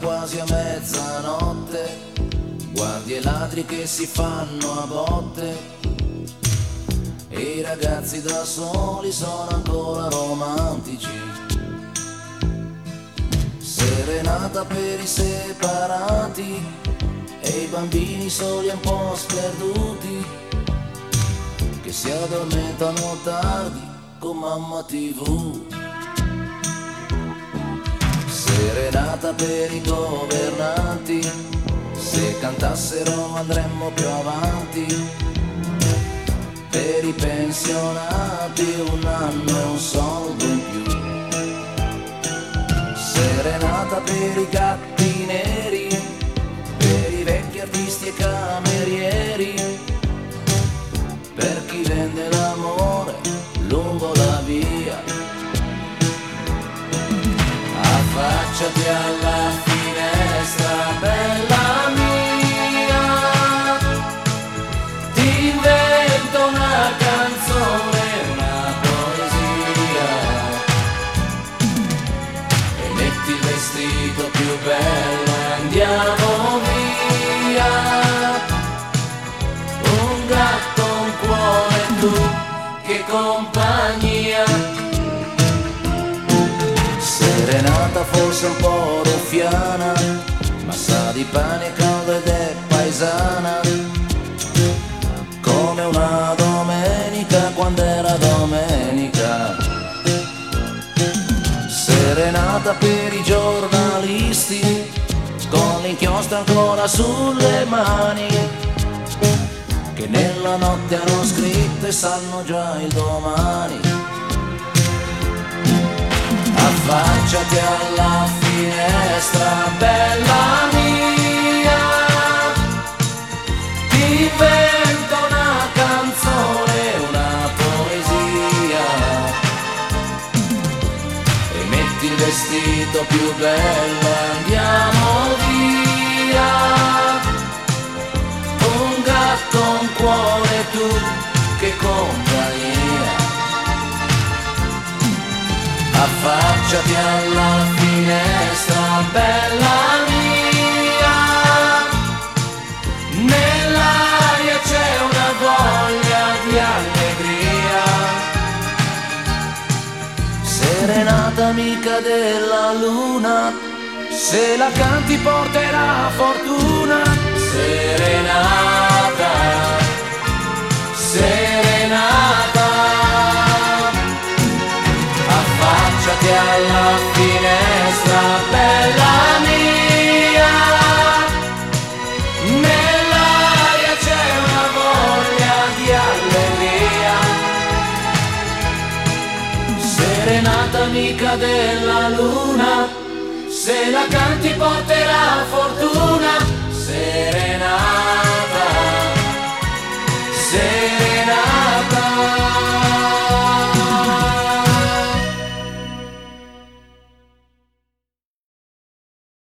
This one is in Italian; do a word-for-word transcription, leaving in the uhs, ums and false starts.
quasi a mezzanotte, guardi e ladri che si fanno a botte, e i ragazzi da soli sono ancora romantici. Serenata per i separati e i bambini soli e un po' sperduti, che si addormentano tardi con mamma tivù. Serenata per i governanti, se cantassero andremmo più avanti. Per i pensionati un anno e un soldo in più. Serenata per i gatti neri, per i vecchi artisti e camerieri, per chi vende l'amore lungo la via. Affacciati alla finestra, bella mia, ti invento una canzone, una poesia, e metti il vestito più bello e andiamo via. Un gatto, un cuore, tu, che compagnia. Serenata forse un po' ruffiana, ma sa di pane caldo ed è paesana, come una domenica quando era domenica. Serenata per i giornalisti, con l'inchiostro ancora sulle mani, che nella notte hanno scritto e sanno già il domani. Affacciati alla finestra, bella mia, ti invento una canzone, una poesia, e metti il vestito più bello e andiamo via. Un gatto, un cuore, tu, che compagnia. Affacciati alla finestra, bella mia, nell'aria c'è una voglia di allegria. Serenata amica della luna, se la canti porterà fortuna. Serenata, serenata, affacciati alla finestra, bella mia, nell'aria c'è una voglia di allegria. Serenata amica della luna, se la canti porterà fortuna.